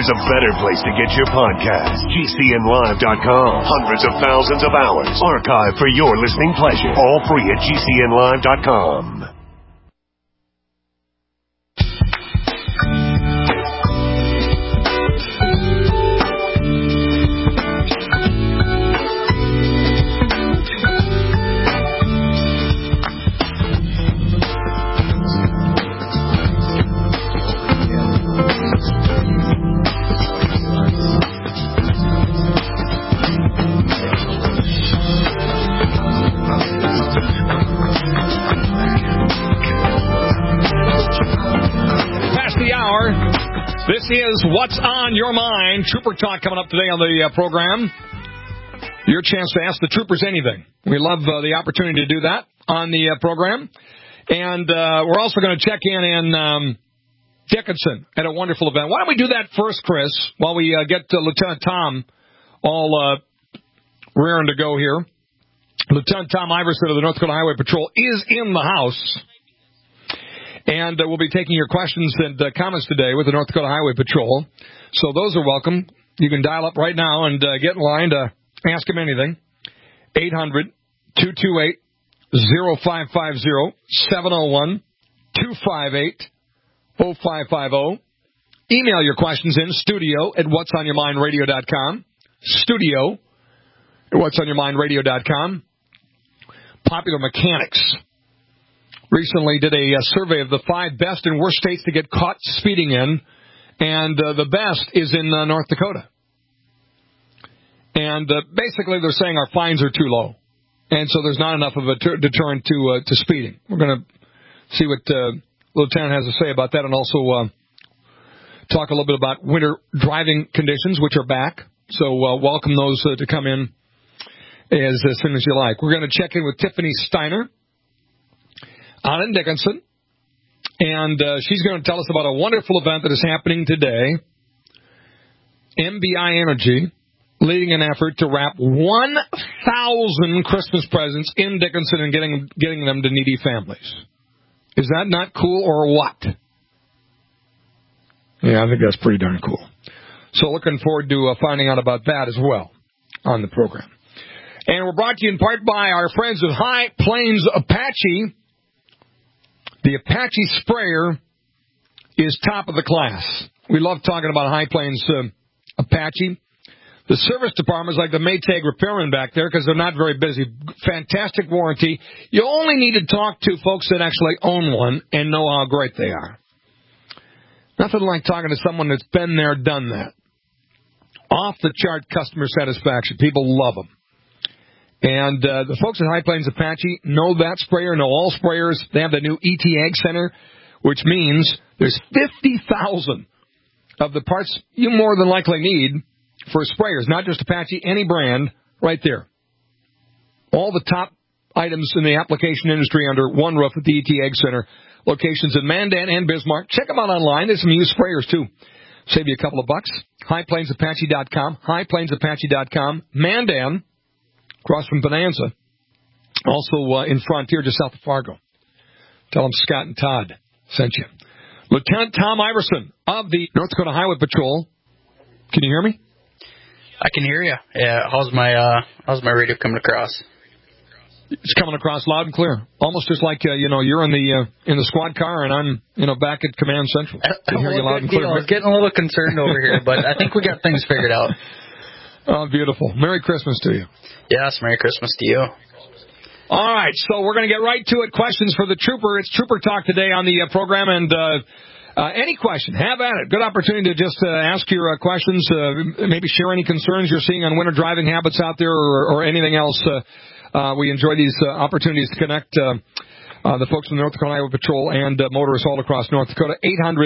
there's a better place to get your podcast. GCNlive.com. Hundreds of thousands of hours archived for your listening pleasure. All free at GCNlive.com. This is What's on Your Mind. Trooper Talk coming up today on the program. Your chance to ask the troopers anything. We love the opportunity to do that on the program. And we're also going to check in Dickinson at a wonderful event. Why don't we do that first, Chris, while we get Lieutenant Tom all rearing to go here. Lieutenant Tom Iverson of the North Dakota Highway Patrol is in the house. And we'll be taking your questions and comments today with the North Dakota Highway Patrol. So those are welcome. You can dial up right now and get in line to ask him anything. 800-228-0550, 701-258-0550. Email your questions in studio at whatsonyourmindradio.com. Studio at whatsonyourmindradio.com. Popular Mechanics recently did a survey of the 5 best and worst states to get caught speeding in, and the best is in North Dakota. And basically they're saying our fines are too low, and so there's not enough of a deterrent to speeding. We're going to see what Lieutenant has to say about that, and also talk a little bit about winter driving conditions, which are back. So welcome those to come in as soon as you like. We're going to check in with Tiffany Steiner out in Dickinson, and she's going to tell us about a wonderful event that is happening today. MBI Energy leading an effort to wrap 1,000 Christmas presents in Dickinson and getting them to needy families. Is that not cool or what? Yeah, I think that's pretty darn cool. So looking forward to finding out about that as well on the program. And we're brought to you in part by our friends at High Plains Apache. The Apache sprayer is top of the class. We love talking about High Plains Apache. The service department is like the Maytag repairman back there because they're not very busy. Fantastic warranty. You only need to talk to folks that actually own one and know how great they are. Nothing like talking to someone that's been there, done that. Off-the-chart customer satisfaction. People love them. And the folks at High Plains Apache know that sprayer, know all sprayers. They have the new ET Ag Center, which means there's 50,000 of the parts you more than likely need for sprayers, not just Apache, any brand, right there. All the top items in the application industry under one roof at the ET Ag Center. Locations in Mandan and Bismarck. Check them out online. There's some used sprayers, too. Save you a couple of bucks. HighPlainsApache.com. HighPlainsApache.com. Mandan, across from Bonanza. Also in Frontier, just south of Fargo. Tell them Scott and Todd sent you. Lieutenant Tom Iverson of the North Dakota Highway Patrol. Can you hear me? I can hear you. Yeah. How's my radio coming across? It's coming across loud and clear. Almost just like, you're in the squad car and I'm, back at Command Central. Can hear you loud and clear. I was getting a little concerned over here, but I think we got things figured out. Oh, beautiful. Merry Christmas to you. Yes, Merry Christmas to you. All right, so we're going to get right to it. Questions for the Trooper. It's Trooper Talk today on the program, and any question, have at it. Good opportunity to just ask your questions, maybe share any concerns you're seeing on winter driving habits out there or anything else. We enjoy these opportunities to connect the folks from the North Dakota Highway Patrol and motorists all across North Dakota.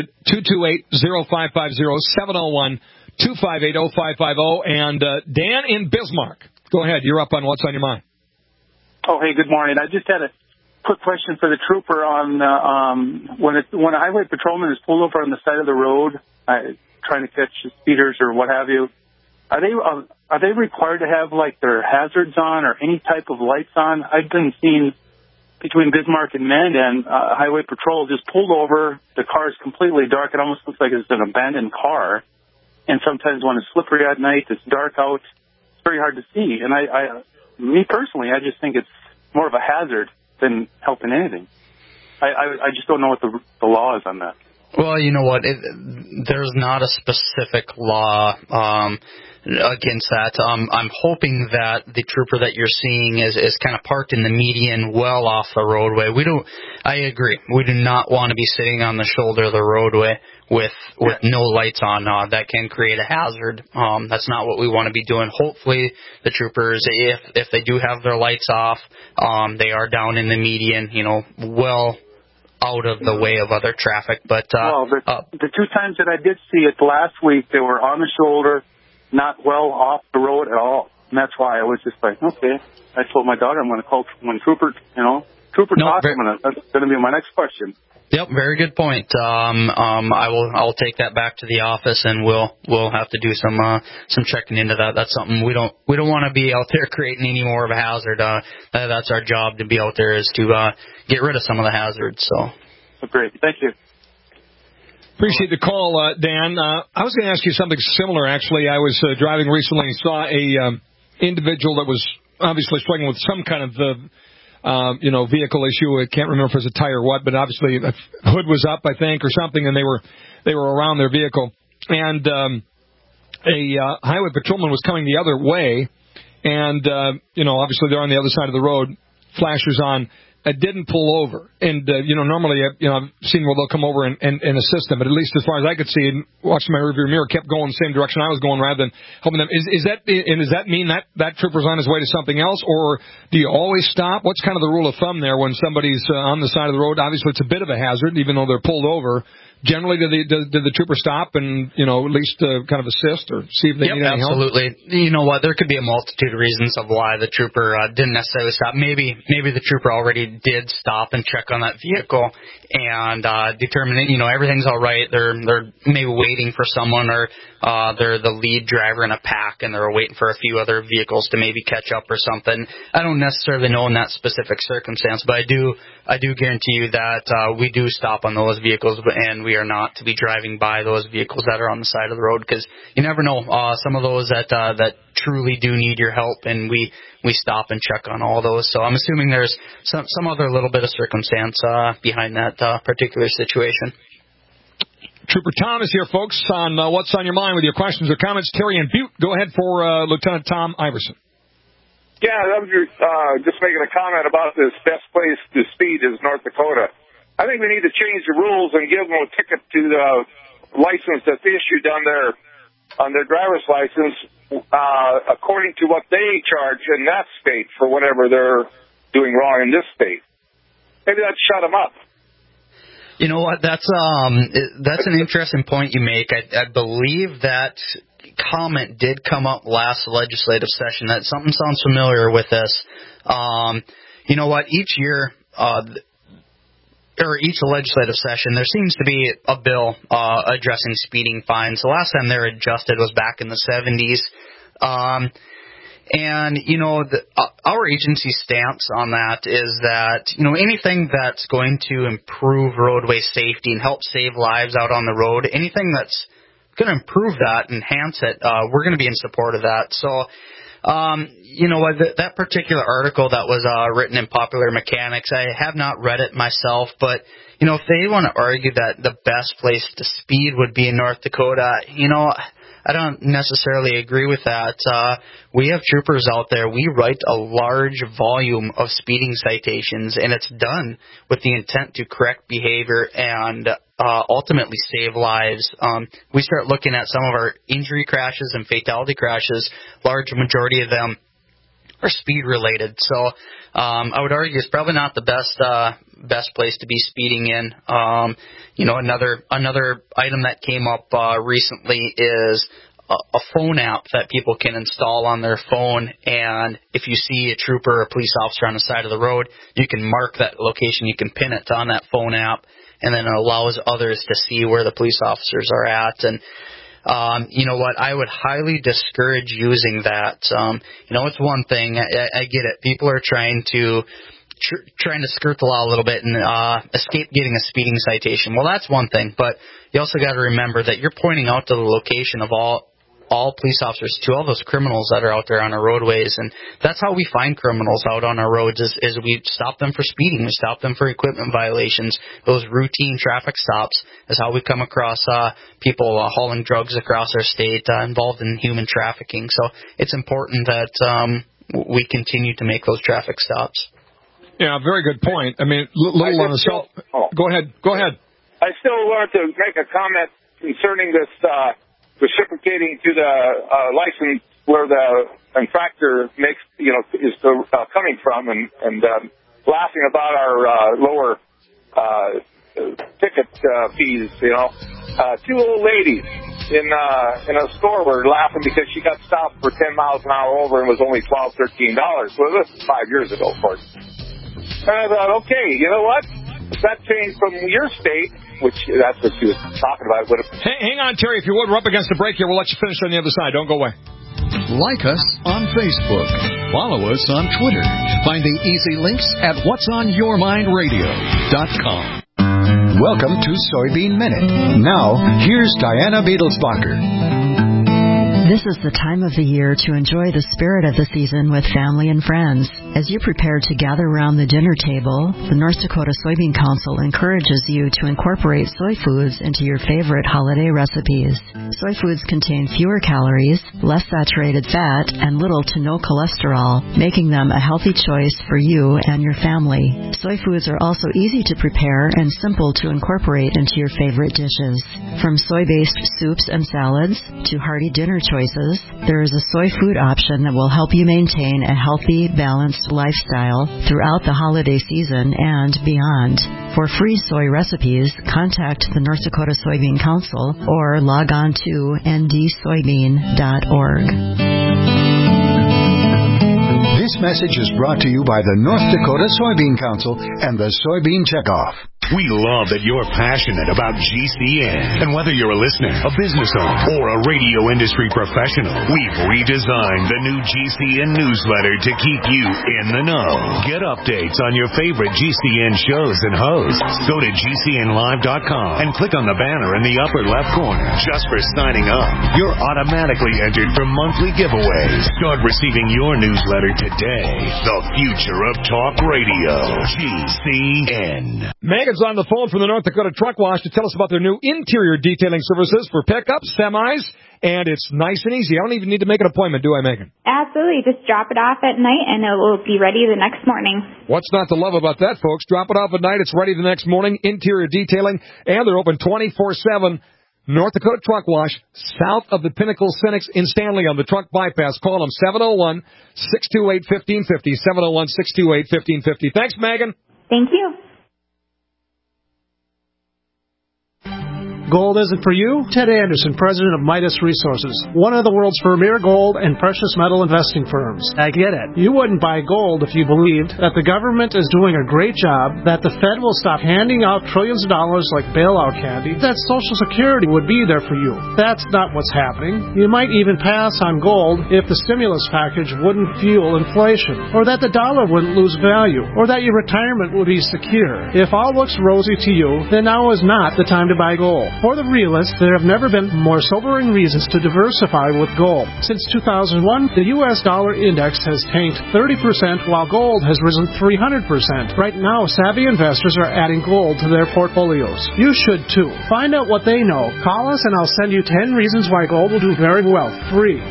800-228-0550, 701-258-0550. And Dan in Bismarck. Go ahead. You're up on What's on Your Mind. Oh, hey, good morning. I just had a quick question for the trooper on when a highway patrolman is pulled over on the side of the road trying to catch speeders or what have you. Are they required to have like their hazards on or any type of lights on? I've been seeing between Bismarck and Mandan, highway patrol just pulled over. The car is completely dark. It almost looks like it's an abandoned car. And sometimes when it's slippery at night, it's dark out, it's very hard to see. And me personally, I just think it's more of a hazard than helping anything. I just don't know what the law is on that. Well, you know what? There's not a specific law against that. I'm hoping that the trooper that you're seeing is kind of parked in the median, well off the roadway. I agree. We do not want to be sitting on the shoulder of the roadway with no lights on. That can create a hazard. That's not what we want to be doing. Hopefully, the troopers, if they do have their lights off, they are down in the median, well out of the way of other traffic. But the 2 times that I did see it last week, they were on the shoulder, not well off the road at all. And that's why I was just like, okay. I told my daughter I'm going to call when Trooper talks. That's going to be my next question. Yep, very good point. I'll take that back to the office, and we'll have to do some checking into that. That's something we don't want to be out there creating any more of a hazard. That's our job, to be out there, is to get rid of some of the hazards. So great, thank you. Appreciate the call, Dan. I was going to ask you something similar. Actually, I was driving recently and saw a individual that was obviously struggling with some kind of vehicle issue. I can't remember if it was a tire or what, but obviously a hood was up, I think, or something, and they were around their vehicle. And a highway patrolman was coming the other way, and obviously they're on the other side of the road, flashers on. I didn't pull over. And, normally, I've seen where they'll come over and assist them. But at least as far as I could see, and watching my rearview mirror, kept going the same direction I was going rather than helping them. Does that mean that trooper's on his way to something else? Or do you always stop? What's kind of the rule of thumb there when somebody's on the side of the road? Obviously, it's a bit of a hazard, even though they're pulled over. Generally, do the trooper stop and, at least kind of assist or see if they need any help? Absolutely. You know what? There could be a multitude of reasons of why the trooper didn't necessarily stop. Maybe the trooper already did stop and check on that vehicle and determine everything's all right. They're maybe waiting for someone, or they're the lead driver in a pack and they're waiting for a few other vehicles to maybe catch up or something. I don't necessarily know in that specific circumstance, but I do guarantee you that we do stop on those vehicles, and we are not to be driving by those vehicles that are on the side of the road, because you never know. Some of those that truly do need your help, and we stop and check on all those. So I'm assuming there's some other little bit of circumstance behind that particular situation. Trooper Tom is here, folks, on What's on Your Mind with your questions or comments. Terry and Butte, go ahead for Lieutenant Tom Iverson. Yeah, I was just making a comment about this best place to speed is North Dakota. I think we need to change the rules and give them a ticket to the license that's issued on their driver's license according to what they charge in that state for whatever they're doing wrong in this state. Maybe that'd shut them up. You know what? That's an interesting point you make. I believe that comment did come up last legislative session. That something sounds familiar with this. You know what? Each year, or each legislative session, there seems to be a bill addressing speeding fines. The last time they were adjusted was back in the 70s. And, our agency's stance on that is that, anything that's going to improve roadway safety and help save lives out on the road, anything that's going to improve that, enhance it, we're going to be in support of that. So, that particular article that was written in Popular Mechanics, I have not read it myself, but, if they want to argue that the best place to speed would be in North Dakota, I don't necessarily agree with that. We have troopers out there. We write a large volume of speeding citations, and it's done with the intent to correct behavior and ultimately save lives. We start looking at some of our injury crashes and fatality crashes. Large majority of them are speed related. So I would argue it's probably not the best place to be speeding in. Another item that came up recently is a phone app that people can install on their phone, and if you see a trooper or a police officer on the side of the road, you can mark that location, you can pin it on that phone app, and then it allows others to see where the police officers are at. And you know what? I would highly discourage using that. It's one thing. I get it. People are trying to skirt the law a little bit and escape getting a speeding citation. Well, that's one thing, but you also got to remember that you're pointing out to the location of all all police officers to all those criminals that are out there on our roadways. And that's how we find criminals out on our roads is we stop them for speeding, we stop them for equipment violations. Those routine traffic stops is how we come across people hauling drugs across our state involved in human trafficking. So it's important that we continue to make those traffic stops. Yeah, very good point. I mean, little on the self. Go ahead. I still wanted to make a comment concerning this reciprocating to the license where the infractor makes, is coming from, and laughing about our lower ticket fees. Two old ladies in a store were laughing because she got stopped for 10 miles an hour over and was only $12, $13. Well, this is 5 years ago, of course. And I thought, okay, you know what? If that changed from your state, which that's what she was talking about. Hang on, Terry, if you would. We're up against the break here. We'll let you finish on the other side. Don't go away. Like us on Facebook. Follow us on Twitter. Find the easy links at whatsonyourmindradio.com. Welcome to Soybean Minute. Now, here's Diana Beadlesbacher. This is the time of the year to enjoy the spirit of the season with family and friends. As you prepare to gather around the dinner table, the North Dakota Soybean Council encourages you to incorporate soy foods into your favorite holiday recipes. Soy foods contain fewer calories, less saturated fat, and little to no cholesterol, making them a healthy choice for you and your family. Soy foods are also easy to prepare and simple to incorporate into your favorite dishes. From soy-based soups and salads to hearty dinner choices, there is a soy food option that will help you maintain a healthy, balanced lifestyle throughout the holiday season and beyond. For free soy recipes, contact the North Dakota Soybean Council or log on to ndsoybean.org. This message is brought to you by the North Dakota Soybean Council and the Soybean Checkoff. We love that you're passionate about GCN. And whether you're a listener, a business owner, or a radio industry professional, we've redesigned the new GCN newsletter to keep you in the know. Get updates on your favorite GCN shows and hosts. Go to GCNlive.com and click on the banner in the upper left corner. Just for signing up, you're automatically entered for monthly giveaways. Start receiving your newsletter today. The future of talk radio. GCN. Megan's on the phone from the North Dakota Truck Wash to tell us about their new interior detailing services for pickups, semis, and it's nice and easy. I don't even need to make an appointment, do I, Megan? Absolutely. Just drop it off at night, and it will be ready the next morning. What's not to love about that, folks? Drop it off at night. It's ready the next morning. Interior detailing, and they're open 24/7. North Dakota Truck Wash, south of the Pinnacle Cynics in Stanley on the truck bypass. Call them 701-628-1550, 701-628-1550. Thanks, Megan. Thank you. Gold isn't for you? Ted Anderson, president of Midas Resources, one of the world's premier gold and precious metal investing firms. I get it. You wouldn't buy gold if you believed that the government is doing a great job, that the Fed will stop handing out trillions of dollars like bailout candy, that Social Security would be there for you. That's not what's happening. You might even pass on gold if the stimulus package wouldn't fuel inflation, or that the dollar wouldn't lose value, or that your retirement would be secure. If all looks rosy to you, then now is not the time to buy gold. For the realists, there have never been more sobering reasons to diversify with gold. Since 2001, the U.S. dollar index has tanked 30%, while gold has risen 300%. Right now, savvy investors are adding gold to their portfolios. You should too. Find out what they know. Call us and I'll send you 10 reasons why gold will do very well. Free.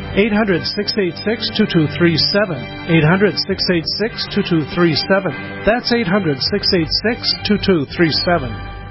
800-686-2237. 800-686-2237. That's 800-686-2237.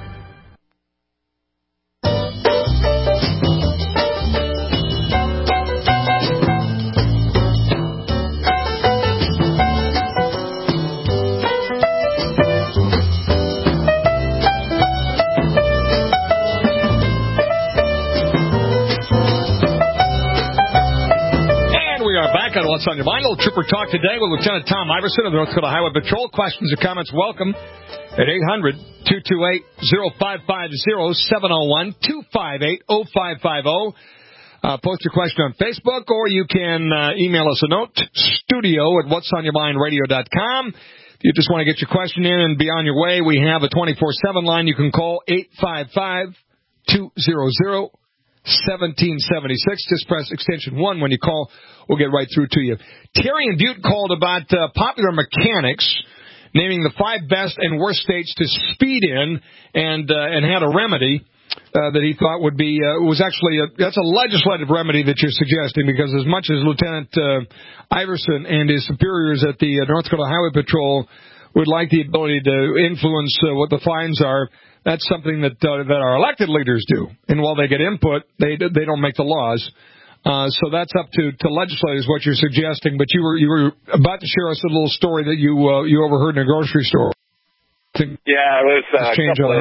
What's on your mind? A little Trooper Talk today with Lieutenant Tom Iverson of the North Dakota Highway Patrol. Questions or comments, welcome at 800-228-0550, 701-258-0550. Post your question on Facebook, or you can email us a note, studio@whatsonyourmindradio.com. If you just want to get your question in and be on your way, we have a 24/7 line. You can call 855-200-0033. Just press extension 1 when you call. We'll get right through to you. Terry in Butte called about Popular Mechanics naming the 5 best and worst states to speed in and had a remedy that he thought would be was actually that's a legislative remedy that you're suggesting, because as much as Lieutenant Iverson and his superiors at the North Dakota Highway Patrol would like the ability to influence what the fines are, that's something that our elected leaders do. And while they get input, they don't make the laws. So that's up to legislators, what you're suggesting. But you were about to share us a little story that you overheard in a grocery store. Yeah, it was a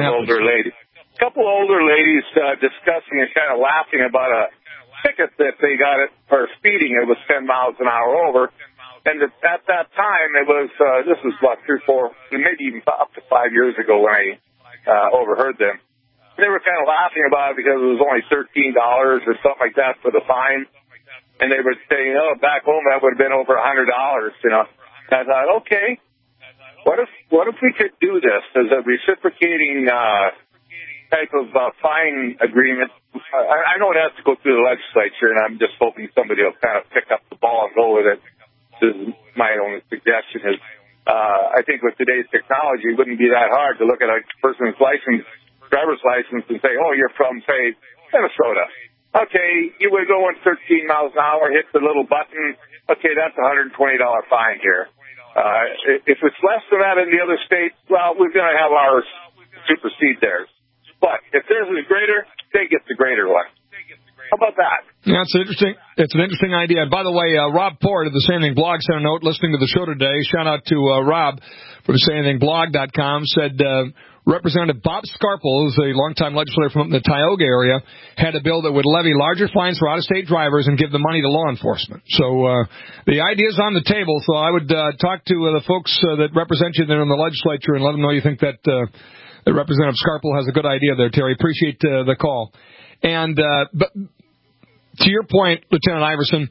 couple of older ladies discussing and kind of laughing about a ticket that they got for speeding. It was 10 miles an hour over. And at that time, it was, this was about 3, 4, maybe even up to 5 years ago when I overheard them. They were kind of laughing about it because it was only $13 or something like that for the fine. And they were saying, oh, back home that would have been over $100, you know. And I thought, okay, what if we could do this as a reciprocating type of fine agreement? I know it has to go through the legislature, and I'm just hoping somebody will kind of pick up the ball and go with it. This is my only suggestion is I think with today's technology, it wouldn't be that hard to look at a person's driver's license and say, oh, you're from, say, Minnesota. Okay, you would go in 13 miles an hour, hit the little button. Okay, that's a $120 fine here. If it's less than that in the other states, well, we're going to have ours supersede theirs. But if theirs is greater, they get the greater one. How about that? Yeah, it's an interesting idea. And by the way, Rob Port of the Say Anything Blog sent a note listening to the show today. Shout out to Rob from SayAnythingBlog.com. Said Representative Bob Scarpel, who's a longtime legislator from the Tioga area, had a bill that would levy larger fines for out-of-state drivers and give the money to law enforcement. So the idea's on the table. So I would talk to the folks that represent you there in the legislature and let them know you think that Representative Scarpel has a good idea there, Terry. Appreciate the call. And but to your point, Lieutenant Iverson,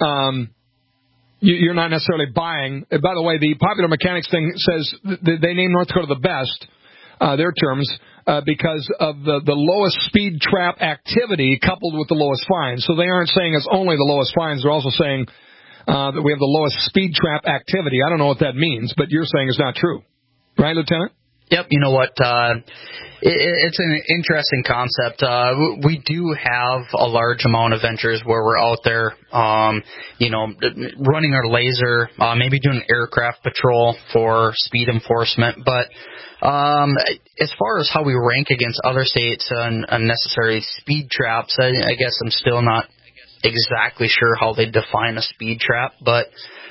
you're not necessarily buying. By the way, the Popular Mechanics thing says they name North Dakota the best, their terms, because of the lowest speed trap activity coupled with the lowest fines. So they aren't saying it's only the lowest fines. They're also saying that we have the lowest speed trap activity. I don't know what that means, but you're saying it's not true. Right, Lieutenant? Yep, you know what? It's an interesting concept. We do have a large amount of ventures where we're out there, running our laser, maybe doing aircraft patrol for speed enforcement. But as far as how we rank against other states on unnecessary speed traps, I guess I'm still not exactly sure how they define a speed trap. But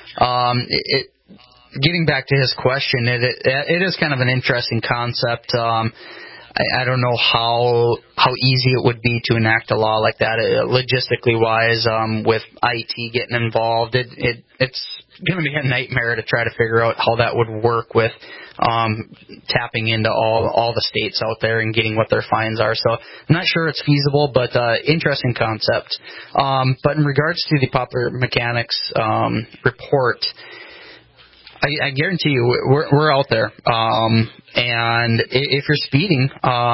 getting back to his question, it is kind of an interesting concept. I don't know how easy it would be to enact a law like that, logistically wise. With IT getting involved, it's going to be a nightmare to try to figure out how that would work with tapping into all the states out there and getting what their fines are. So I'm not sure it's feasible, but interesting concept. But in regards to the Popular Mechanics report, I guarantee you, we're out there, and if you're speeding,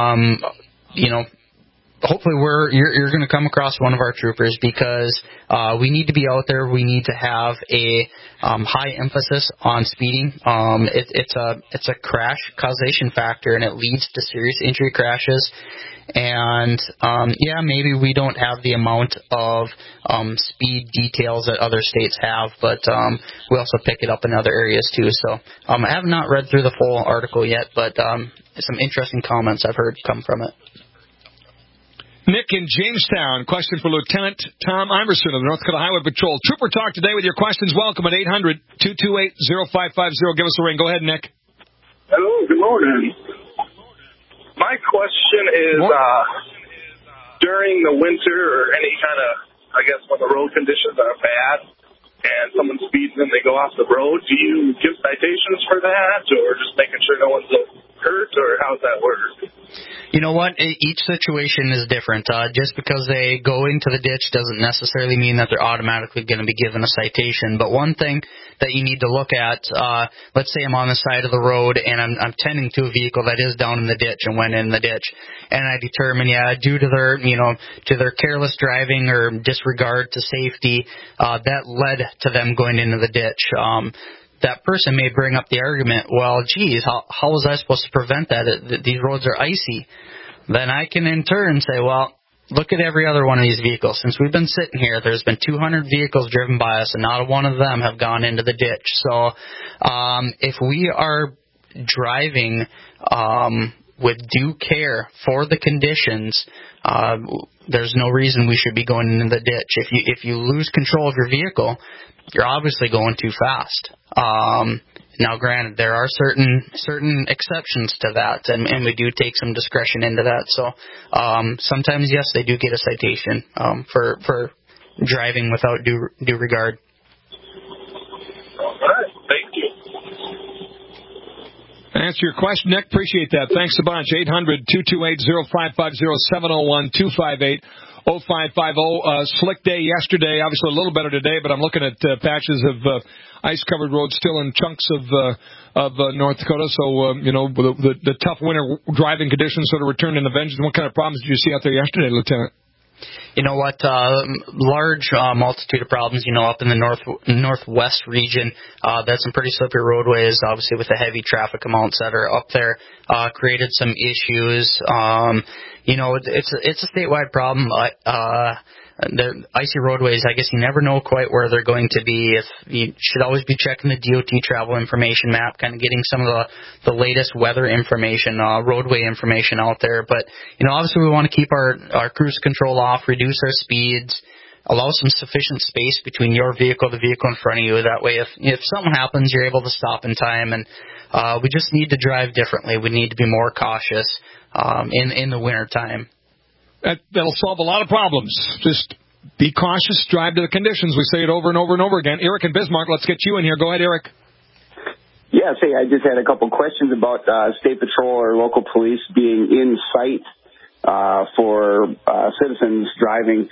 hopefully you're going to come across one of our troopers, because we need to be out there. We need to have a high emphasis on speeding. It's a crash causation factor, and it leads to serious injury crashes. And maybe we don't have the amount of speed details that other states have, but we also pick it up in other areas too. So I have not read through the full article yet, but some interesting comments I've heard come from it. Nick in Jamestown, question for Lieutenant Tom Iverson of the North Dakota Highway Patrol. Trooper Talk today with your questions. Welcome at 800-228-0550. Give us a ring. Go ahead, Nick. Hello, good morning. My question is, during the winter or any kind of, I guess, when the road conditions are bad and someone speeds and they go off the road, do you give citations for that, or just making sure no one's hurt, or how's that work? You know what? Each situation is different. Just because they go into the ditch doesn't necessarily mean that they're automatically going to be given a citation. But one thing that you need to look at, let's say I'm on the side of the road and I'm tending to a vehicle that is down in the ditch and went in the ditch, and I determine, due to their careless driving or disregard to safety, that led to them going into the ditch. That person may bring up the argument, well, geez, how was I supposed to prevent that? These roads are icy. Then I can in turn say, well, look at every other one of these vehicles. Since we've been sitting here, there's been 200 vehicles driven by us, and not one of them have gone into the ditch. So if we are driving with due care for the conditions, there's no reason we should be going into the ditch. If you lose control of your vehicle, you're obviously going too fast. Now, granted, there are certain exceptions to that, and we do take some discretion into that. So sometimes, yes, they do get a citation for driving without due regard. All right, thank you. Answer your question, Nick. Appreciate that. Thanks a bunch. 800-228-0550, 701-258-0550. Slick day yesterday. Obviously a little better today, but I'm looking at patches of ice-covered roads still in chunks of North Dakota. So, the tough winter driving conditions sort of returned in a vengeance. What kind of problems did you see out there yesterday, Lieutenant? You know what? Large multitude of problems, up in the northwest region. That's some pretty slippery roadways, obviously, with the heavy traffic amounts that are up there. Created some issues. It's a statewide problem. The icy roadways, I guess you never know quite where they're going to be. You should always be checking the DOT travel information map, kind of getting some of the latest weather information, roadway information out there. But, obviously we want to keep our cruise control off, reduce our speeds, allow some sufficient space between your vehicle, the vehicle in front of you. That way, if something happens, you're able to stop in time. And we just need to drive differently. We need to be more cautious in the winter time. That'll solve a lot of problems. Just be cautious, drive to the conditions. We say it over and over and over again. Eric in Bismarck, let's get you in here. Go ahead, Eric. Yes, hey, I just had a couple questions about state patrol or local police being in sight for citizens driving.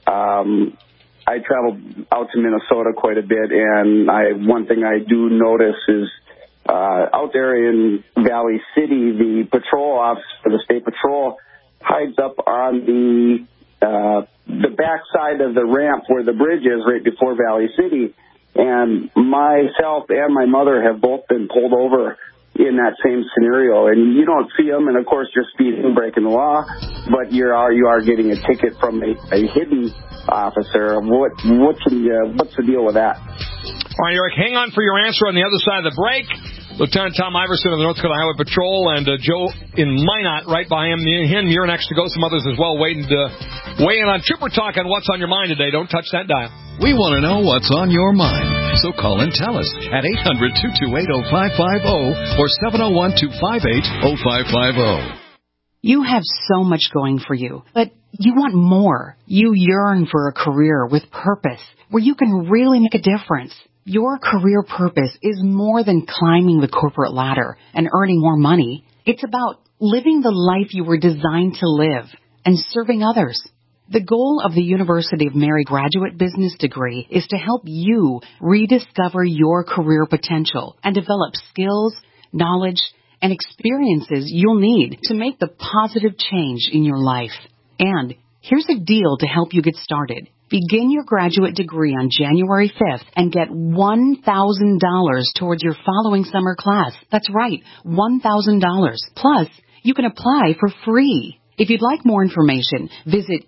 I travel out to Minnesota quite a bit, and one thing I do notice is out there in Valley City, the patrol officer for the state patrol hides up on the back side of the ramp where the bridge is right before Valley City. And myself and my mother have both been pulled over in that same scenario. And you don't see them, and of course you're speeding, breaking the law, but you are getting a ticket from a hidden officer. What's the deal with that? All right, Eric, hang on for your answer on the other side of the break. Lieutenant Tom Iverson of the North Dakota Highway Patrol and Joe in Minot right behind him. You're next to go. Some others as well waiting to weigh in on Trooper Talk on what's on your mind today. Don't touch that dial. We want to know what's on your mind. So call and tell us at 800-228-0550 or 701-258-0550. You have so much going for you, but you want more. You yearn for a career with purpose where you can really make a difference. Your career purpose is more than climbing the corporate ladder and earning more money. It's about living the life you were designed to live and serving others. The goal of the University of Mary graduate business degree is to help you rediscover your career potential and develop skills, knowledge, and experiences you'll need to make the positive change in your life. And here's a deal to help you get started. Begin your graduate degree on January 5th and get $1,000 towards your following summer class. That's right, $1,000. Plus, you can apply for free. If you'd like more information, visit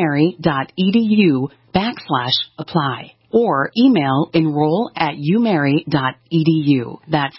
umary.edu/apply or email enroll@umary.edu. That's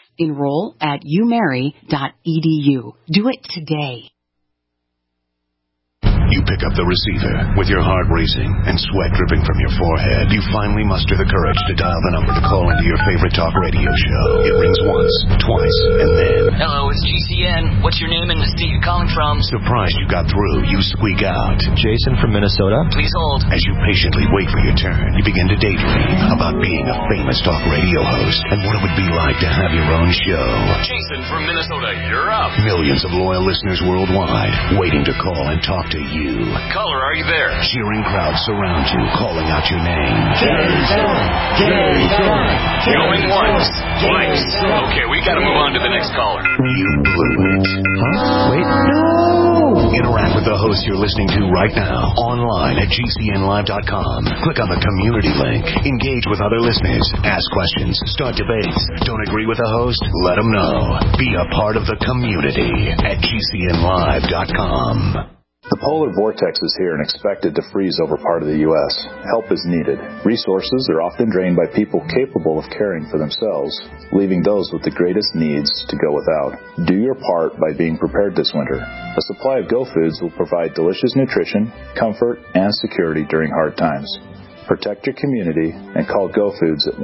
enroll@umary.edu. Do it today. You you pick up the receiver. With your heart racing and sweat dripping from your forehead, you finally muster the courage to dial the number to call into your favorite talk radio show. It rings once, twice, and then... Hello, it's GCN. What's your name and the state you're calling from? Surprised you got through, you squeak out. Jason from Minnesota. Please hold. As you patiently wait for your turn, you begin to daydream about being a famous talk radio host and what it would be like to have your own show. Jason from Minnesota, you're up. Millions of loyal listeners worldwide waiting to call and talk to you. Caller, are you there? Cheering crowds surround you, calling out your name. Jason! Jason! Going once, twice. Okay, we gotta move on to the next caller. You blew it. Huh? Wait, no! Interact with the host you're listening to right now, online at GCNlive.com. Click on the community link. Engage with other listeners. Ask questions. Start debates. Don't agree with the host? Let them know. Be a part of the community at GCNlive.com. The polar vortex is here and expected to freeze over part of the U.S. Help is needed. Resources are often drained by people capable of caring for themselves, leaving those with the greatest needs to go without. Do your part by being prepared this winter. A supply of Go Foods will provide delicious nutrition, comfort, and security during hard times. Protect your community and call Go Foods at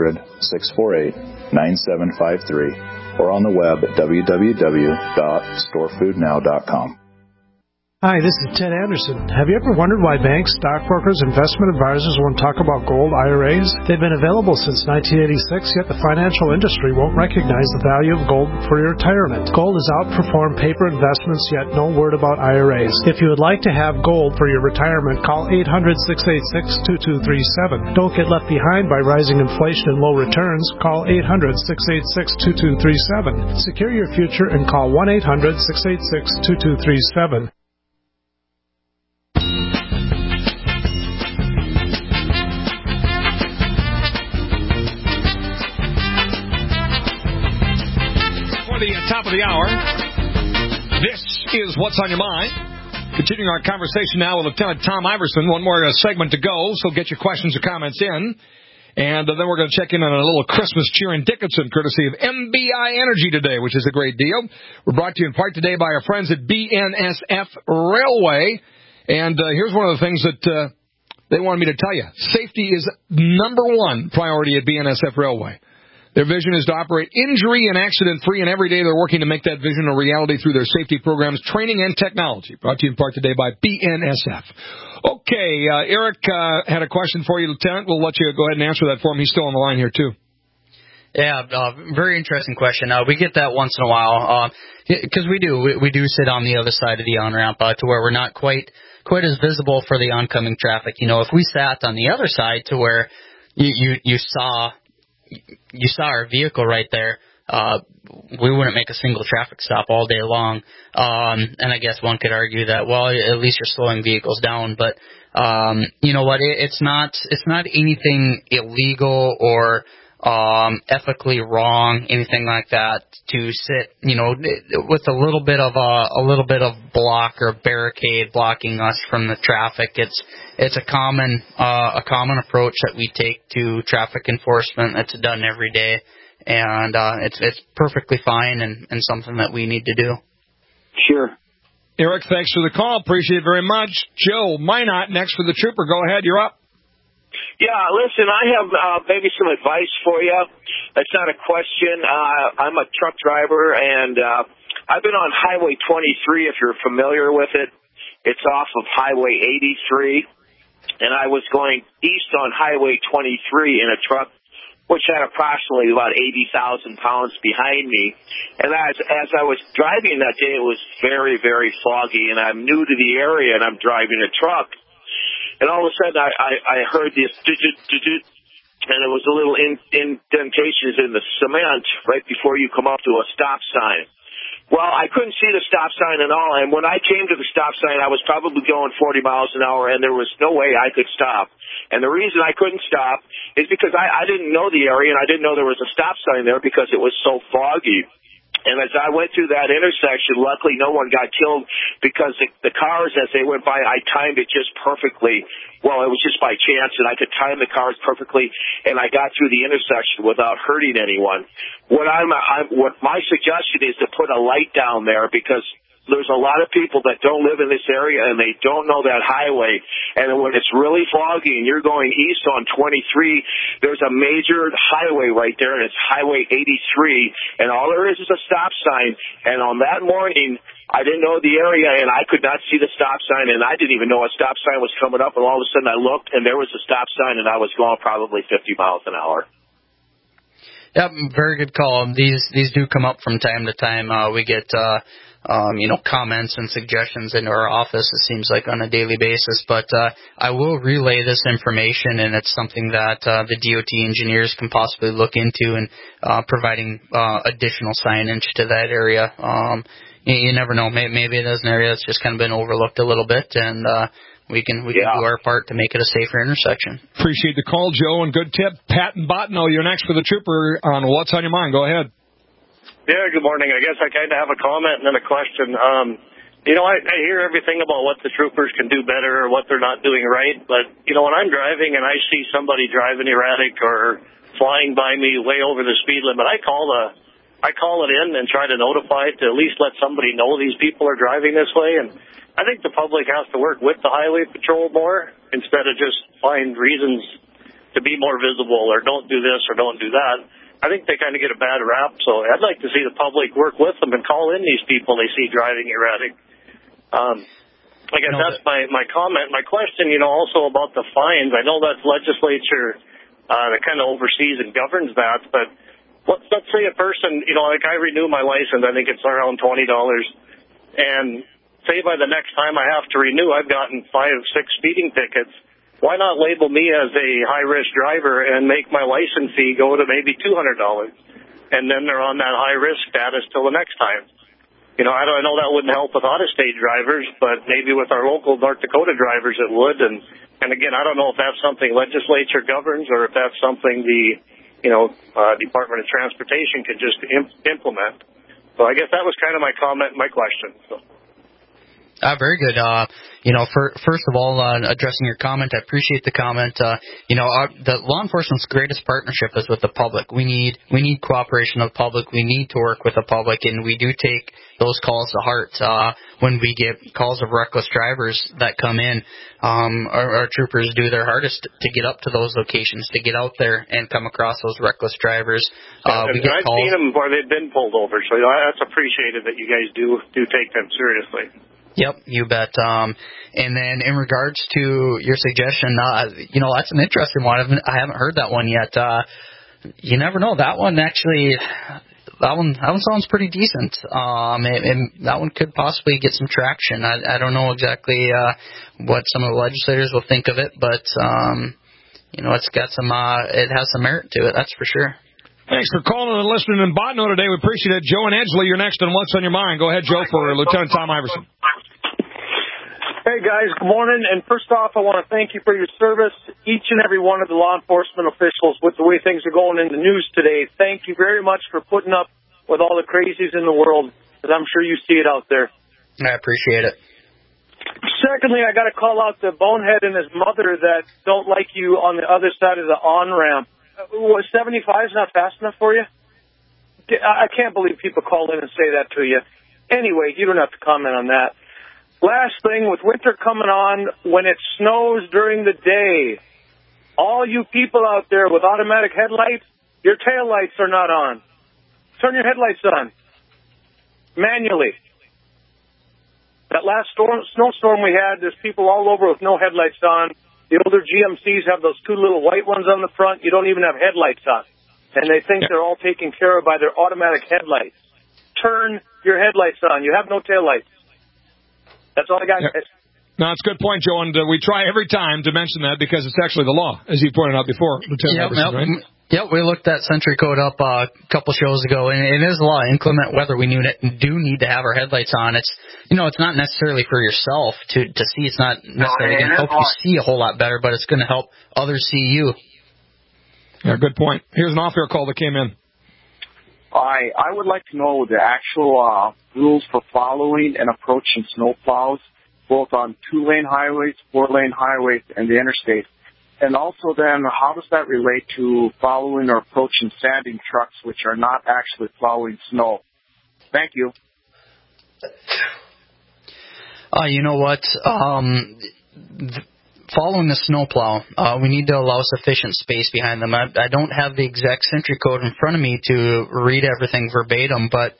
1-800-648-9753 or on the web at www.storefoodnow.com. Hi, this is Ted Anderson. Have you ever wondered why banks, stockbrokers, investment advisors won't talk about gold IRAs? They've been available since 1986, yet the financial industry won't recognize the value of gold for your retirement. Gold has outperformed paper investments, yet no word about IRAs. If you would like to have gold for your retirement, call 800-686-2237. Don't get left behind by rising inflation and low returns. Call 800-686-2237. Secure your future and call 1-800-686-2237. The top of the hour. This is What's on Your Mind. Continuing our conversation now with Lieutenant Tom Iverson. One more segment to go, so get your questions or comments in. And then we're going to check in on a little Christmas cheer in Dickinson, courtesy of MBI Energy today, which is a great deal. We're brought to you in part today by our friends at BNSF Railway. And here's one of the things that they wanted me to tell you. Safety is number one priority at BNSF Railway. Their vision is to operate injury and accident-free, and every day they're working to make that vision a reality through their safety programs, training, and technology. Brought to you in part today by BNSF. Okay, Eric had a question for you, Lieutenant. We'll let you go ahead and answer that for him. He's still on the line here, too. Yeah, very interesting question. We get that once in a while because we do sit on the other side of the on-ramp to where we're not quite as visible for the oncoming traffic. You know, if we sat on the other side to where you saw our vehicle right there, we wouldn't make a single traffic stop all day long. And I guess one could argue that, well, at least you're slowing vehicles down. But you know what? It's not anything illegal or ethically wrong, anything like that, to sit, you know, with a little bit of block or barricade blocking us from the traffic. It's a common approach that we take to traffic enforcement. That's done every day, and it's perfectly fine and something that we need to do. Sure. Eric, thanks for the call. Appreciate it very much. Joe Minot, next for the Trooper. Go ahead. You're up. Yeah, listen, I have maybe some advice for you. It's not a question. I'm a truck driver, and I've been on Highway 23, if you're familiar with it. It's off of Highway 83, and I was going east on Highway 23 in a truck which had approximately about 80,000 pounds behind me. And as I was driving that day, it was very, very foggy, and I'm new to the area, and I'm driving a truck. And all of a sudden, I heard this, and it was a little indentations in the cement right before you come up to a stop sign. Well, I couldn't see the stop sign at all, and when I came to the stop sign, I was probably going 40 miles an hour, and there was no way I could stop. And the reason I couldn't stop is because I didn't know the area, and I didn't know there was a stop sign there because it was so foggy. And as I went through that intersection, luckily no one got killed because the cars, as they went by, I timed it just perfectly. Well, it was just by chance, and I could time the cars perfectly, and I got through the intersection without hurting anyone. What my suggestion is to put a light down there, because there's a lot of people that don't live in this area and they don't know that highway. And when it's really foggy and you're going east on 23, there's a major highway right there, and it's Highway 83. And all there is a stop sign. And on that morning, I didn't know the area, and I could not see the stop sign, and I didn't even know a stop sign was coming up. And all of a sudden I looked, and there was a stop sign, and I was going probably 50 miles an hour. Yep, very good call. These do come up from time to time. We get comments and suggestions into our office, it seems like, on a daily basis. But I will relay this information, and it's something that the DOT engineers can possibly look into, and providing additional signage to that area. You never know. Maybe it is an area that's just kind of been overlooked a little bit, and we can do our part to make it a safer intersection. Appreciate the call, Joe, and good tip. Pat and Bottineau, you're next for the Trooper on What's on Your Mind. Go ahead. Yeah, good morning. I guess I kind of have a comment and then a question. I hear everything about what the troopers can do better or what they're not doing right, but, when I'm driving and I see somebody driving erratic or flying by me way over the speed limit, I call it in and try to notify to at least let somebody know these people are driving this way. And I think the public has to work with the highway patrol more instead of just find reasons to be more visible or don't do this or don't do that. I think they kind of get a bad rap, so I'd like to see the public work with them and call in these people they see driving erratic. I guess that's my comment. My question, also about the fines. I know that's legislature that kind of oversees and governs that, but let's say a person, like I renew my license, I think it's around $20, and say by the next time I have to renew, I've gotten 5-6 speeding tickets. Why not label me as a high-risk driver and make my license fee go to maybe $200? And then they're on that high-risk status till the next time. I know that wouldn't help with out-of-state drivers, but maybe with our local North Dakota drivers it would. And again, I don't know if that's something legislature governs or if that's something the Department of Transportation could just implement. So I guess that was kind of my comment, my question. So. Very good. First of all, addressing your comment, I appreciate the comment. The law enforcement's greatest partnership is with the public. We need cooperation of the public. We need to work with the public, and we do take those calls to heart. When we get calls of reckless drivers that come in, our troopers do their hardest to get up to those locations, to get out there and come across those reckless drivers. I've seen them where they've been pulled over, so that's appreciated that you guys do take them seriously. Yep, you bet. And then in regards to your suggestion, that's an interesting one. I haven't heard that one yet. You never know. That one sounds pretty decent. And that one could possibly get some traction. I don't know exactly what some of the legislators will think of it, but it's got some. It has some merit to it. That's for sure. Thanks for calling and listening in Bottineau today. We appreciate it. Joe and Edgley, you're next on What's on Your Mind. Go ahead, Joe, for Lieutenant Tom Iverson. Hey, guys. Good morning. And first off, I want to thank you for your service, each and every one of the law enforcement officials, with the way things are going in the news today. Thank you very much for putting up with all the crazies in the world, because I'm sure you see it out there. I appreciate it. Secondly, I got to call out the bonehead and his mother that don't like you on the other side of the on-ramp. Was 75 is not fast enough for you? I can't believe people call in and say that to you. Anyway, you don't have to comment on that. Last thing, with winter coming on, when it snows during the day, all you people out there with automatic headlights, your tail lights are not on. Turn your headlights on manually. That last snowstorm we had, there's people all over with no headlights on. The older GMCs have those two little white ones on the front. You don't even have headlights on. And they think they're all taken care of by their automatic headlights. Turn your headlights on. You have no taillights. That's all I got. Yeah. No, it's a good point, Joe, and we try every time to mention that because it's actually the law, as you pointed out before, Lieutenant Iverson, right? Yep, we looked at Century Code up a couple shows ago, and it is a law. Inclement weather, we do need to have our headlights on. It's it's not necessarily for yourself to see. It's not necessarily going to help you see a whole lot better, but it's going to help others see you. Yeah, good point. Here's an off-air call that came in. I would like to know the actual rules for following and approaching snowplows, both on 2-lane highways, 4-lane highways, and the interstate. And also then, how does that relate to following or approaching sanding trucks, which are not actually plowing snow? Thank you. You know what? Following the snowplow, we need to allow sufficient space behind them. I don't have the exact Sentry code in front of me to read everything verbatim, but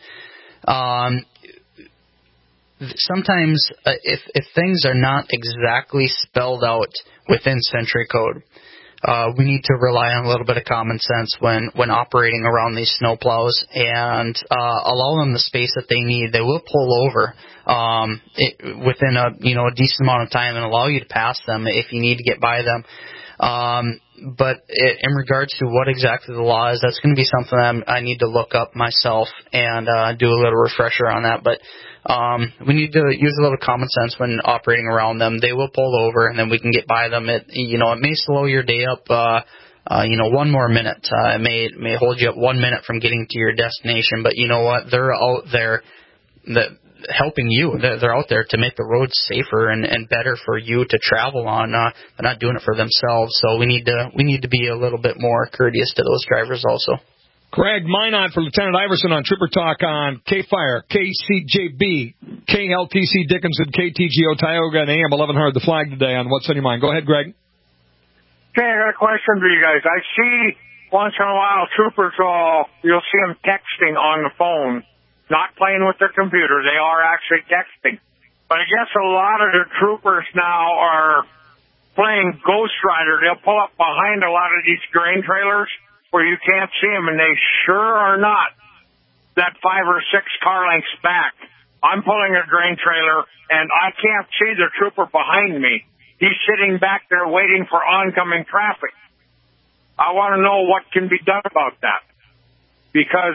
sometimes if things are not exactly spelled out within Sentry code, we need to rely on a little bit of common sense when operating around these snowplows and allow them the space that they need. They will pull over within a decent amount of time and allow you to pass them if you need to get by them. But in regards to what exactly the law is, that's going to be something I need to look up myself and do a little refresher on that. But we need to use a little common sense when operating around them. They will pull over, and then we can get by them. It may slow your day up, 1 more minute. It may hold you up 1 minute from getting to your destination. But you know what? They're out there helping you. They're out there to make the roads safer and better for you to travel on. They're not doing it for themselves. So we need to be a little bit more courteous to those drivers also. Greg Minot for Lieutenant Iverson on Trooper Talk on K-Fire, KCJB, KLTC Dickinson, KTGO Tioga, and AM 1100 The Flag today on What's on Your Mind. Go ahead, Greg. Okay, I got a question for you guys. I see once in a while troopers you'll see them texting on the phone, not playing with their computer. They are actually texting. But I guess a lot of the troopers now are playing Ghost Rider. They'll pull up behind a lot of these grain trailers where you can't see them, and they sure are not that 5 or 6 car lengths back. I'm pulling a grain trailer, and I can't see the trooper behind me. He's sitting back there waiting for oncoming traffic. I want to know what can be done about that. Because,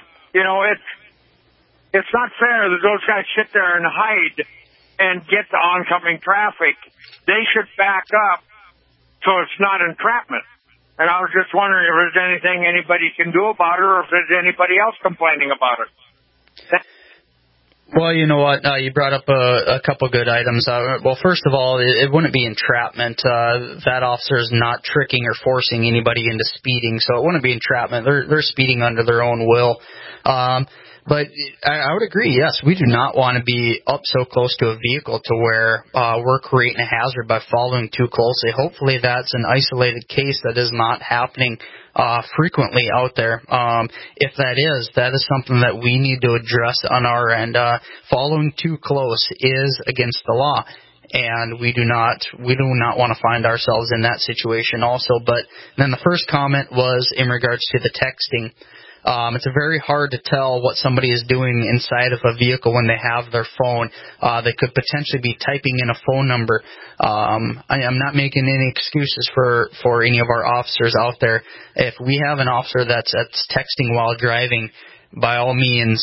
it's not fair that those guys sit there and hide and get the oncoming traffic. They should back up so it's not entrapment. And I was just wondering if there's anything anybody can do about it or if there's anybody else complaining about it. Well, you know what? You brought up a couple good items. Well, first of all, it wouldn't be entrapment. That officer is not tricking or forcing anybody into speeding, so it wouldn't be entrapment. They're speeding under their own will. But I would agree, yes, we do not want to be up so close to a vehicle to where we're creating a hazard by following too closely. Hopefully that's an isolated case that is not happening frequently out there. If that is something that we need to address on our end. Following too close is against the law. And we do not want to find ourselves in that situation also. But then the first comment was in regards to the texting. It's very hard to tell what somebody is doing inside of a vehicle when they have their phone. They could potentially be typing in a phone number. I'm not making any excuses for any of our officers out there. If we have an officer that's texting while driving, by all means,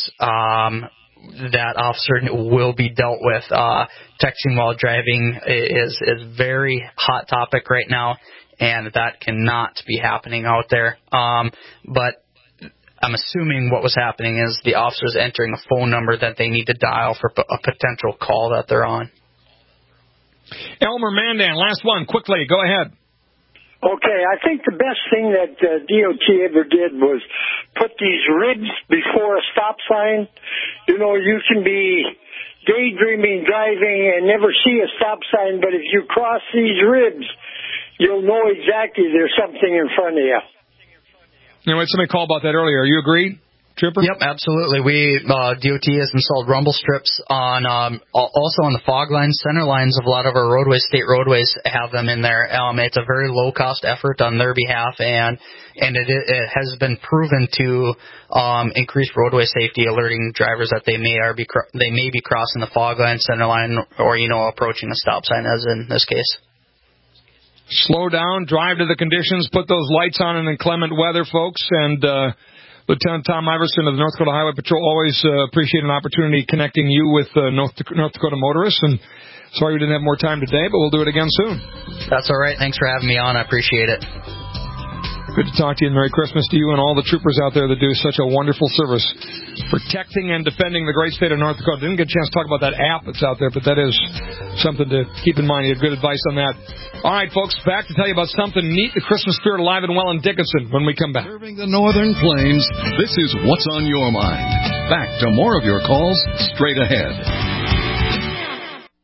that officer will be dealt with. Texting while driving is very hot topic right now, and that cannot be happening out there. But I'm assuming what was happening is the officer's entering a phone number that they need to dial for a potential call that they're on. Elmer Mandan, last one, quickly, go ahead. Okay, I think the best thing that DOT ever did was put these ribs before a stop sign. You know, you can be daydreaming driving and never see a stop sign, but if you cross these ribs, you'll know exactly there's something in front of you. You know, somebody called about that earlier. You agree, Trooper? Yep, absolutely. DOT has installed rumble strips on, also on the fog lines, center lines of a lot of our roadways, state roadways have them in there. It's a very low cost effort on their behalf, and it has been proven to increase roadway safety, alerting drivers that they may be crossing the fog line, center line, or approaching a stop sign, as in this case. Slow down, drive to the conditions, put those lights on in inclement weather, folks. And Lieutenant Tom Iverson of the North Dakota Highway Patrol, always appreciate an opportunity connecting you with North Dakota motorists. And sorry we didn't have more time today, but we'll do it again soon. That's all right. Thanks for having me on. I appreciate it. Good to talk to you, and Merry Christmas to you and all the troopers out there that do such a wonderful service protecting and defending the great state of North Dakota. Didn't get a chance to talk about that app that's out there, but that is something to keep in mind. You have good advice on that. All right, folks, back to tell you about something neat, the Christmas spirit alive and well in Dickinson when we come back. Serving the Northern Plains, this is What's on Your Mind. Back to more of your calls straight ahead.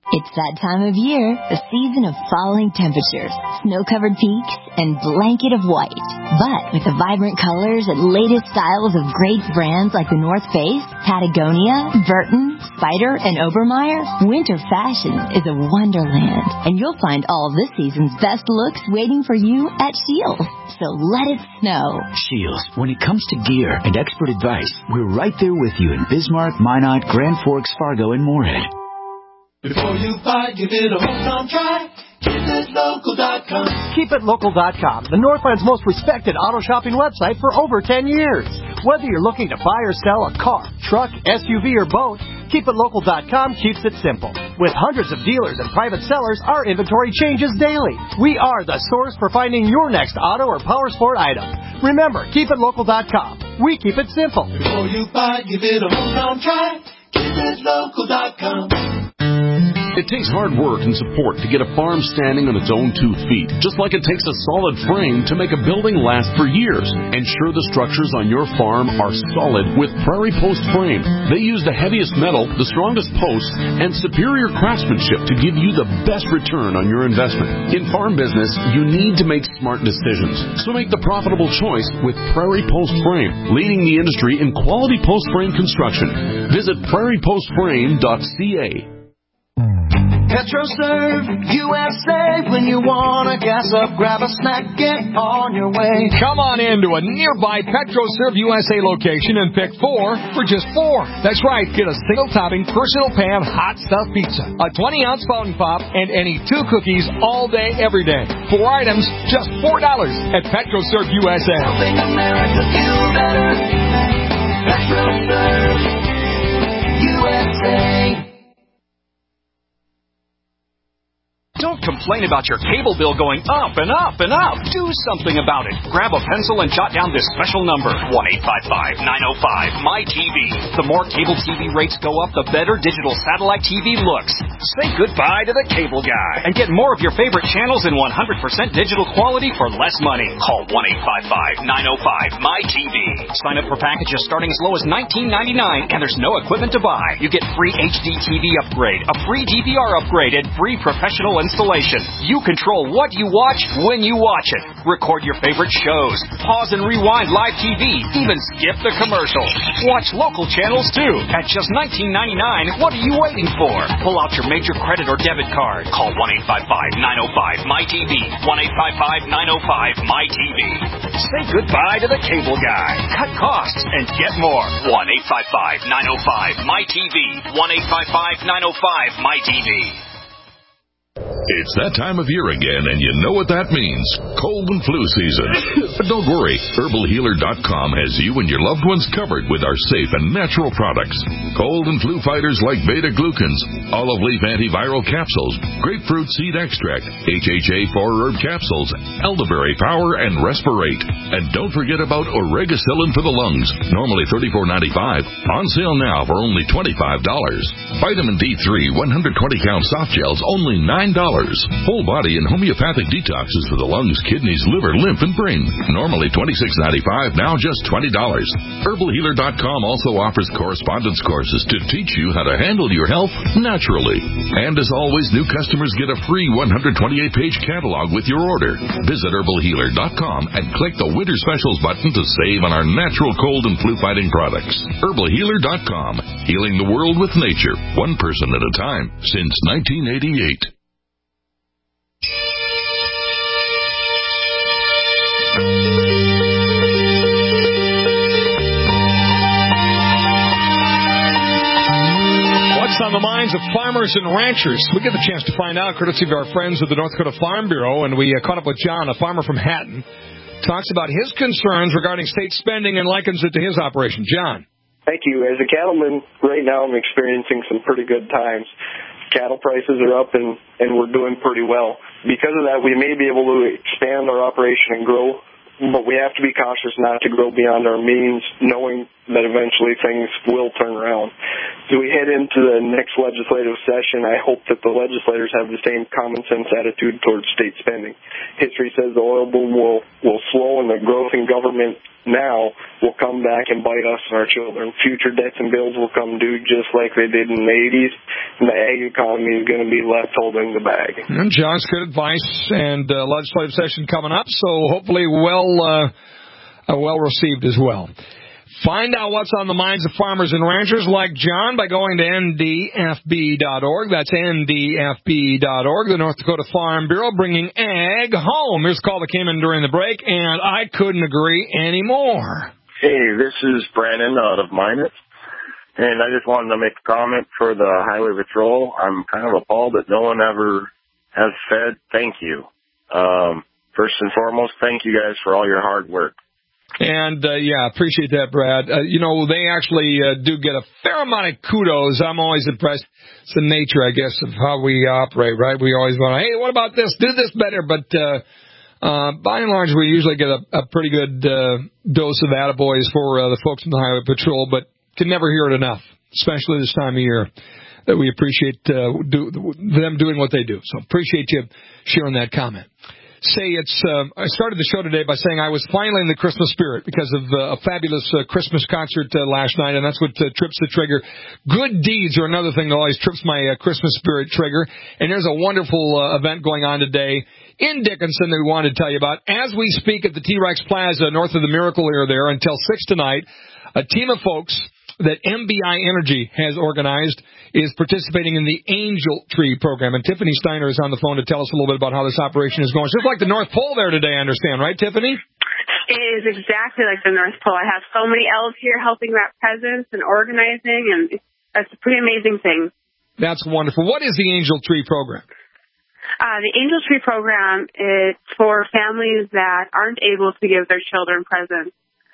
It's that time of year, the season of falling temperatures, snow-covered peaks, and blanket of white. But with the vibrant colors and latest styles of great brands like the North Face, Patagonia, Burton, Spyder, and Obermeyer, winter fashion is a wonderland. And you'll find all of this season's best looks waiting for you at Scheels. So let it snow. Scheels, when it comes to gear and expert advice, we're right there with you in Bismarck, Minot, Grand Forks, Fargo, and Moorhead. Before you buy, give it a home try. KeepItLocal.com. KeepItLocal.com, the Northland's most respected auto shopping website for over 10 years. Whether you're looking to buy or sell a car, truck, SUV, or boat, KeepItLocal.com keeps it simple. With hundreds of dealers and private sellers, our inventory changes daily. We are the source for finding your next auto or power sport item. Remember, KeepItLocal.com. We keep it simple. Before you buy, give it a home try. KeepItLocal.com. It takes hard work and support to get a farm standing on its own 2 feet, just like it takes a solid frame to make a building last for years. Ensure the structures on your farm are solid with Prairie Post Frame. They use the heaviest metal, the strongest posts, and superior craftsmanship to give you the best return on your investment. In farm business, you need to make smart decisions, so make the profitable choice with Prairie Post Frame, leading the industry in quality post frame construction. Visit prairiepostframe.ca. PetroServe USA, when you want to gas up, grab a snack, get on your way. Come on into a nearby PetroServe USA location and pick 4 for just $4. That's right, get a single-topping, personal pan, hot stuff pizza, a 20-ounce fountain pop, and any 2 cookies all day, every day. 4 items, just $4 at PetroServe USA. Helping America feel better. PetroServe USA. Don't complain about your cable bill going up and up and up. Do something about it. Grab a pencil and jot down this special number, 1-855-905-MY-TV. The more cable TV rates go up, the better digital satellite TV looks. Say goodbye to the cable guy and get more of your favorite channels in 100% digital quality for less money. Call 1-855-905-MY-TV. Sign up for packages starting as low as $19.99, and there's no equipment to buy. You get free HD TV upgrade, a free DVR upgrade, and free professional installation. You control what you watch when you watch it. Record your favorite shows. Pause and rewind live TV. Even skip the commercials. Watch local channels too. At just $19.99, what are you waiting for? Pull out your major credit or debit card. Call 1-855-905-MY-TV. 1-855-905-MY-TV. Say goodbye to the cable guy. Cut costs and get more. 1-855-905-MY-TV. 1-855-905-MY-TV. It's that time of year again, and you know what that means. Cold and flu season. But don't worry. HerbalHealer.com has you and your loved ones covered with our safe and natural products. Cold and flu fighters like beta-glucans, olive leaf antiviral capsules, grapefruit seed extract, HHA 4-herb capsules, elderberry power, and Respirate. And don't forget about Oregacillin for the lungs, normally $34.95. On sale now for only $25. Vitamin D3 120-count soft gels, only $9. Whole body and homeopathic detoxes for the lungs, kidneys, liver, lymph, and brain. Normally $26.95, now just $20. HerbalHealer.com also offers correspondence courses to teach you how to handle your health naturally. And as always, new customers get a free 128-page catalog with your order. Visit HerbalHealer.com and click the Winter Specials button to save on our natural cold and flu-fighting products. HerbalHealer.com, healing the world with nature, one person at a time, since 1988. What's on the minds of farmers and ranchers? We get the chance to find out, courtesy of our friends at the North Dakota Farm Bureau, and we caught up with John, a farmer from Hatton. Talks about his concerns regarding state spending and likens it to his operation. John. Thank you. As a cattleman, right now I'm experiencing some pretty good times. Cattle prices are up, and we're doing pretty well. Because of that, we may be able to expand our operation and grow, but we have to be cautious not to grow beyond our means, knowing that eventually things will turn around. As we head into the next legislative session, I hope that the legislators have the same common sense attitude towards state spending. History says the oil boom will slow, and the growth in government now will come back and bite us and our children. Future debts and bills will come due just like they did in the 80s, and the ag economy is going to be left holding the bag. And John's good advice, and legislative session coming up, so hopefully well received as well. Find out what's on the minds of farmers and ranchers like John by going to ndfb.org. That's ndfb.org, the North Dakota Farm Bureau, bringing ag home. Here's a call that came in during the break, and I couldn't agree anymore. Hey, this is Brandon out of Minot, and I just wanted to make a comment for the Highway Patrol. I'm kind of appalled that no one ever has said thank you. First and foremost, thank you guys for all your hard work. And, appreciate that, Brad. They actually do get a fair amount of kudos. I'm always impressed. It's the nature, I guess, of how we operate, right? We always want to, hey, what about this? Do this better. But by and large, we usually get a pretty good dose of attaboys for the folks in the Highway Patrol, but can never hear it enough, especially this time of year, that we appreciate them doing what they do. So appreciate you sharing that comment. I started the show today by saying I was finally in the Christmas spirit because of a fabulous Christmas concert last night, and that's what trips the trigger. Good deeds are another thing that always trips my Christmas spirit trigger, and there's a wonderful event going on today in Dickinson that we wanted to tell you about. As we speak at the T-Rex Plaza north of the Miracle Ear there until 6 tonight, a team of folks that MBI Energy has organized is participating in the Angel Tree program. And Tiffany Steiner is on the phone to tell us a little bit about how this operation is going. It's just like the North Pole there today, I understand, right, Tiffany? It is exactly like the North Pole. I have so many elves here helping wrap presents and organizing, and it's a pretty amazing thing. That's wonderful. What is the Angel Tree program? The Angel Tree program is for families that aren't able to give their children presents.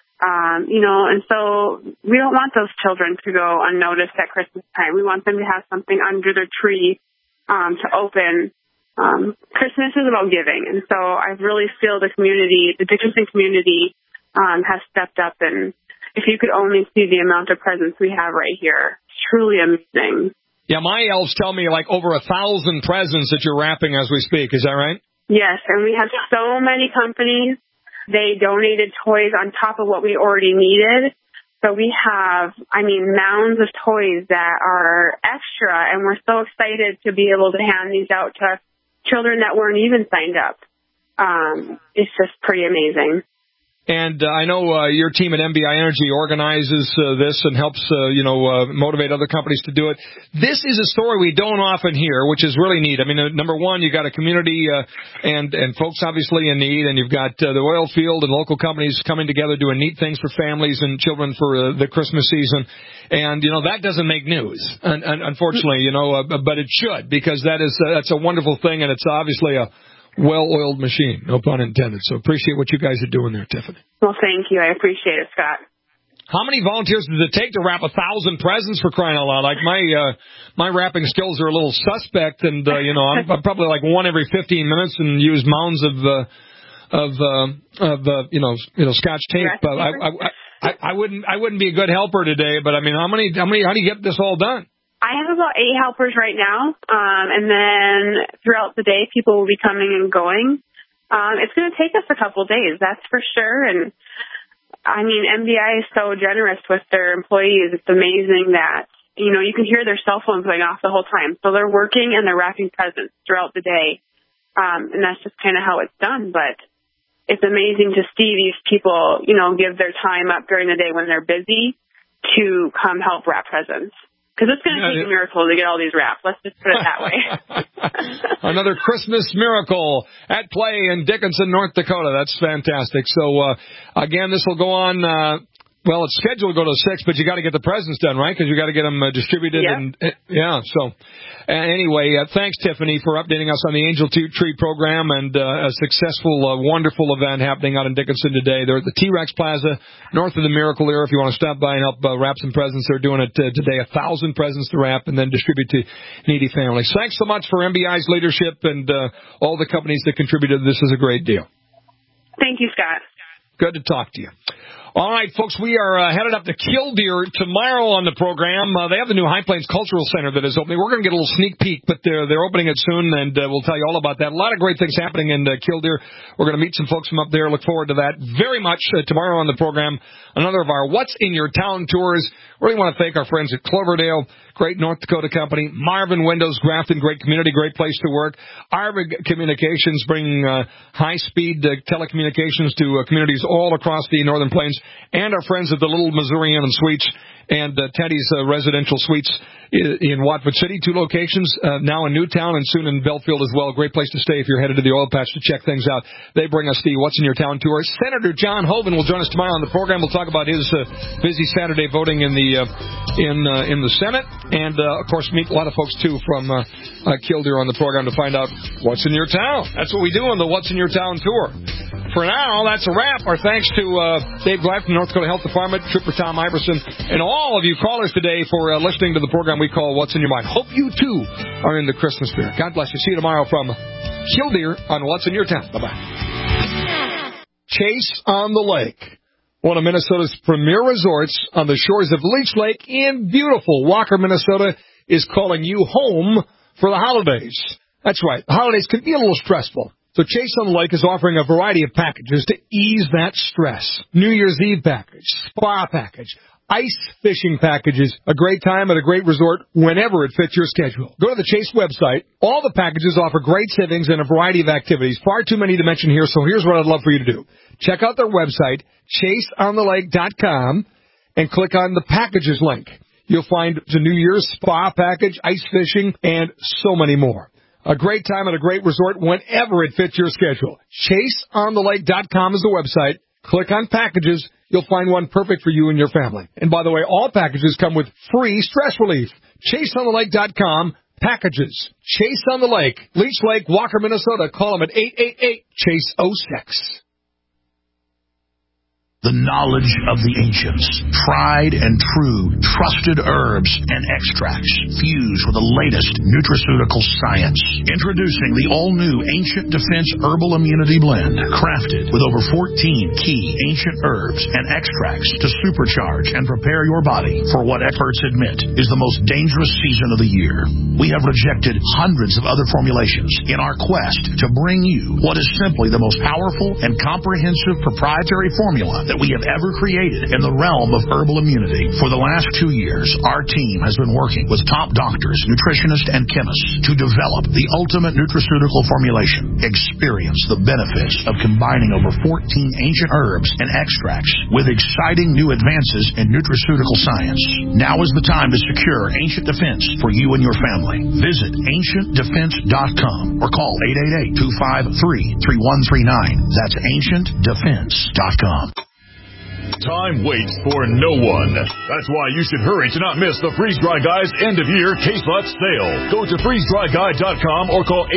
And so we don't want those children to go unnoticed at Christmas time. We want them to have something under their tree to open. Christmas is about giving, and so I really feel the Dickinson community has stepped up, and if you could only see the amount of presents we have right here, it's truly amazing. Yeah, my elves tell me like over 1,000 presents that you're wrapping as we speak. Is that right? Yes, and we have so many companies. They donated toys on top of what we already needed. So we have, mounds of toys that are extra, and we're so excited to be able to hand these out to children that weren't even signed up. It's just pretty amazing. And I know your team at MBI Energy organizes this and helps, motivate other companies to do it. This is a story we don't often hear, which is really neat. Number one, you got a community and folks obviously in need, and you've got the oil field and local companies coming together doing neat things for families and children for the Christmas season. And, that doesn't make news, unfortunately, but it should, because that's a wonderful thing, and it's obviously a well-oiled machine, no pun intended. So appreciate what you guys are doing there, Tiffany. Well, thank you. I appreciate it, Scott. How many volunteers does it take to wrap 1,000 presents, for crying out loud? Like my wrapping skills are a little suspect, and I'm probably like one every 15 minutes and use mounds of Scotch tape. I wouldn't be a good helper today, but how do you get this all done? I have about 8 helpers right now, and then throughout the day, people will be coming and going. It's going to take us a couple days, that's for sure. And MBI is so generous with their employees. It's amazing that, you can hear their cell phones going off the whole time. So they're working and they're wrapping presents throughout the day. And that's just kind of how it's done. But it's amazing to see these people, give their time up during the day when they're busy to come help wrap presents. Because it's going to take a miracle to get all these wrapped. Let's just put it that way. Another Christmas miracle at play in Dickinson, North Dakota. That's fantastic. So, again, this will go on. It's scheduled to go to 6, but you got to get the presents done, right? Because you got to get them distributed. Yep. Anyway, thanks, Tiffany, for updating us on the Angel Tree program and a successful, wonderful event happening out in Dickinson today. They're at the T-Rex Plaza, north of the Miracle Ear. If you want to stop by and help wrap some presents, they're doing it today. 1,000 presents to wrap and then distribute to needy families. Thanks so much for MBI's leadership and all the companies that contributed. This is a great deal. Thank you, Scott. Good to talk to you. All right, folks, we are headed up to Killdeer tomorrow on the program. They have the new High Plains Cultural Center that is opening. We're going to get a little sneak peek, but they're opening it soon, and we'll tell you all about that. A lot of great things happening in Killdeer. We're going to meet some folks from up there. Look forward to that very much tomorrow on the program. Another of our What's in Your Town tours. Really want to thank our friends at Cloverdale, great North Dakota company. Marvin Windows, Grafton, great community, great place to work. Arvig Communications, bringing high-speed telecommunications to communities all across the Northern Plains. And our friends at the Little Missouri Inn and Suites and Teddy's Residential Suites in Watford City, 2 locations, now in Newtown and soon in Belfield as well. Great place to stay if you're headed to the oil patch to check things out. They bring us the What's in Your Town tour. Senator John Hoeven will join us tomorrow on the program. We'll talk about his busy Saturday voting in the Senate, and of course meet a lot of folks too from Killdeer on the program to find out what's in your town. That's what we do on the What's in Your Town tour. For now, that's a wrap. Our thanks to Dave Glad from North Dakota Health Department, Trooper Tom Iverson, and all of you callers today for listening to the program we call What's in Your Mind. Hope you, too, are in the Christmas spirit. God bless you. See you tomorrow from Killdeer on What's in Your Town. Bye-bye. Chase on the Lake, one of Minnesota's premier resorts on the shores of Leech Lake in beautiful Walker, Minnesota, is calling you home for the holidays. That's right. The holidays can be a little stressful. So Chase on the Lake is offering a variety of packages to ease that stress. New Year's Eve package, spa package, ice fishing packages, a great time at a great resort whenever it fits your schedule. Go to the Chase website. All the packages offer great savings and a variety of activities. Far too many to mention here, so here's what I'd love for you to do. Check out their website, chaseonthelake.com, and click on the packages link. You'll find the New Year's spa package, ice fishing, and so many more. A great time at a great resort whenever it fits your schedule. ChaseOnTheLake.com is the website. Click on packages. You'll find one perfect for you and your family. And by the way, all packages come with free stress relief. ChaseOnTheLake.com, packages. Chase on the Lake, Leech Lake, Walker, Minnesota. Call them at 888-CHASE-06. The knowledge of the ancients, tried and true, trusted herbs and extracts, fused with the latest nutraceutical science. Introducing the all-new Ancient Defense Herbal Immunity Blend, crafted with over 14 key ancient herbs and extracts to supercharge and prepare your body for what experts admit is the most dangerous season of the year. We have rejected hundreds of other formulations in our quest to bring you what is simply the most powerful and comprehensive proprietary formula that we have ever created in the realm of herbal immunity. For the last 2 years, our team has been working with top doctors, nutritionists, and chemists to develop the ultimate nutraceutical formulation. Experience the benefits of combining over 14 ancient herbs and extracts with exciting new advances in nutraceutical science. Now is the time to secure Ancient Defense for you and your family. Visit AncientDefense.com or call 888-253-3139. That's AncientDefense.com. Time waits for no one. That's why you should hurry to not miss the Freeze Dry Guy's end-of-year case lot sale. Go to freezedryguy.com or call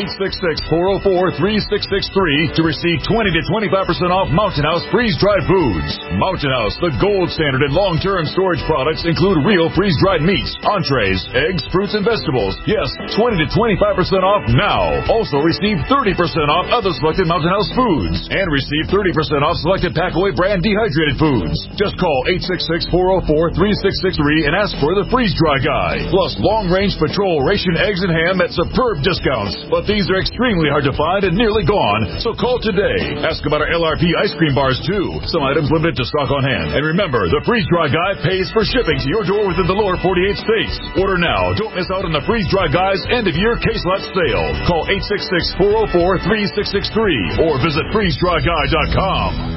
866-404-3663 to receive 20 to 25% off Mountain House freeze-dried foods. Mountain House, the gold standard in long-term storage products, include real freeze-dried meats, entrees, eggs, fruits, and vegetables. Yes, 20 to 25% off now. Also receive 30% off other selected Mountain House foods and receive 30% off selected Packaway brand dehydrated foods. Just call 866-404-3663 and ask for the Freeze Dry Guy. Plus long-range patrol ration eggs and ham at superb discounts. But these are extremely hard to find and nearly gone, so call today. Ask about our LRP ice cream bars, too. Some items limited to stock on hand. And remember, the Freeze Dry Guy pays for shipping to your door within the lower 48 states. Order now. Don't miss out on the Freeze Dry Guy's end-of-year case lot sale. Call 866-404-3663 or visit freezedryguy.com.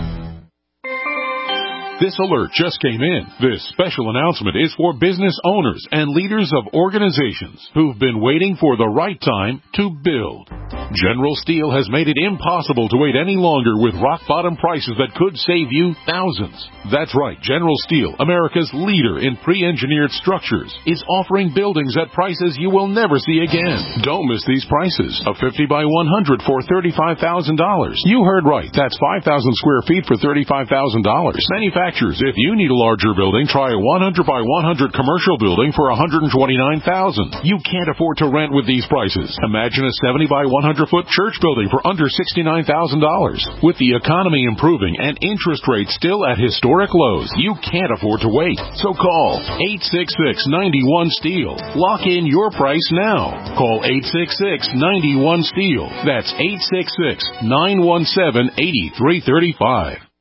This alert just came in. This special announcement is for business owners and leaders of organizations who've been waiting for the right time to build. General Steel has made it impossible to wait any longer with rock-bottom prices that could save you thousands. That's right. General Steel, America's leader in pre-engineered structures, is offering buildings at prices you will never see again. Don't miss these prices. A 50 by 100 for $35,000. You heard right. That's 5,000 square feet for $35,000. Manufactured manufacturers. If you need a larger building, try a 100 by 100 commercial building for $129,000. You can't afford to rent with these prices. Imagine a 70 by 100 foot church building for under $69,000. With the economy improving and interest rates still at historic lows, you can't afford to wait. So call 866-91-STEEL. Lock in your price now. Call 866-91-STEEL. That's 866-917-8335.